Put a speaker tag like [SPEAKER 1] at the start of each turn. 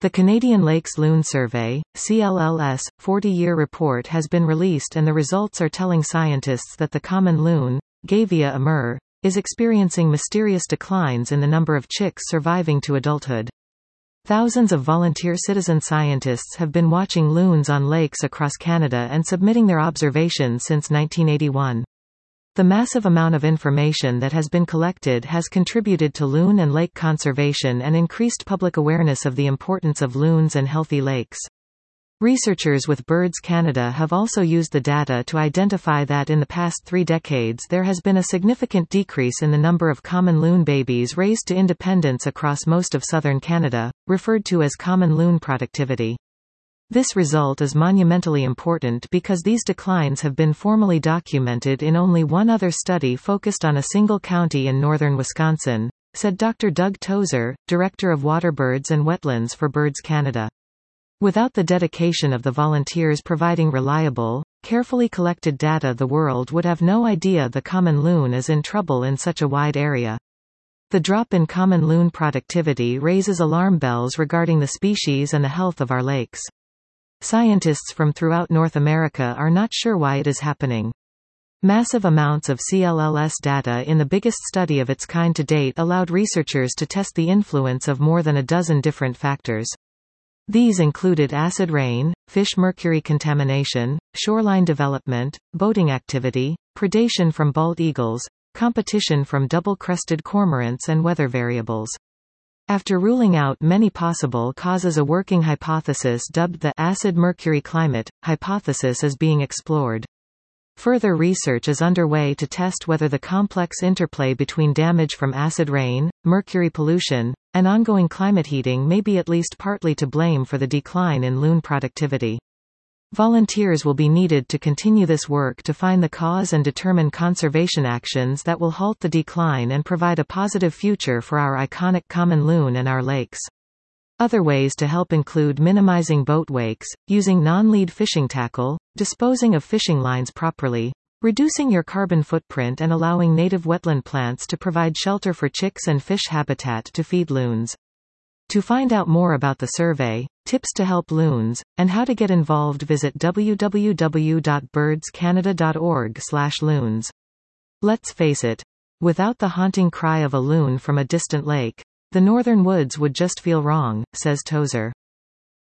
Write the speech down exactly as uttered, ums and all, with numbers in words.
[SPEAKER 1] The Canadian Lakes Loon Survey, C L L S, forty-year report has been released and the results are telling scientists that the common loon, Gavia amur, is experiencing mysterious declines in the number of chicks surviving to adulthood. Thousands of volunteer citizen scientists have been watching loons on lakes across Canada and submitting their observations since nineteen eighty-one. The massive amount of information that has been collected has contributed to loon and lake conservation and increased public awareness of the importance of loons and healthy lakes. Researchers with Birds Canada have also used the data to identify that in the past three decades there has been a significant decrease in the number of common loon babies raised to independence across most of southern Canada, referred to as common loon productivity. This result is monumentally important because these declines have been formally documented in only one other study focused on a single county in northern Wisconsin, said Doctor Doug Tozer, Director of Waterbirds and Wetlands for Birds Canada. Without the dedication of the volunteers providing reliable, carefully collected data, the world would have no idea the common loon is in trouble in such a wide area. The drop in common loon productivity raises alarm bells regarding the species and the health of our lakes. Scientists from throughout North America are not sure why it is happening. Massive amounts of C L L S data in the biggest study of its kind to date allowed researchers to test the influence of more than a dozen different factors. These included acid rain, fish mercury contamination, shoreline development, boating activity, predation from bald eagles, competition from double-crested cormorants and weather variables. After ruling out many possible causes, a working hypothesis dubbed the acid-mercury climate hypothesis is being explored. Further research is underway to test whether the complex interplay between damage from acid rain, mercury pollution, and ongoing climate heating may be at least partly to blame for the decline in loon productivity. Volunteers will be needed to continue this work to find the cause and determine conservation actions that will halt the decline and provide a positive future for our iconic common loon and our lakes. Other ways to help include minimizing boat wakes, using non-lead fishing tackle, disposing of fishing lines properly, reducing your carbon footprint, and allowing native wetland plants to provide shelter for chicks and fish habitat to feed loons. To find out more about the survey, tips to help loons, and how to get involved, visit w w w dot birds canada dot org slash loons. Let's face it. Without the haunting cry of a loon from a distant lake, the northern woods would just feel wrong, says Tozer.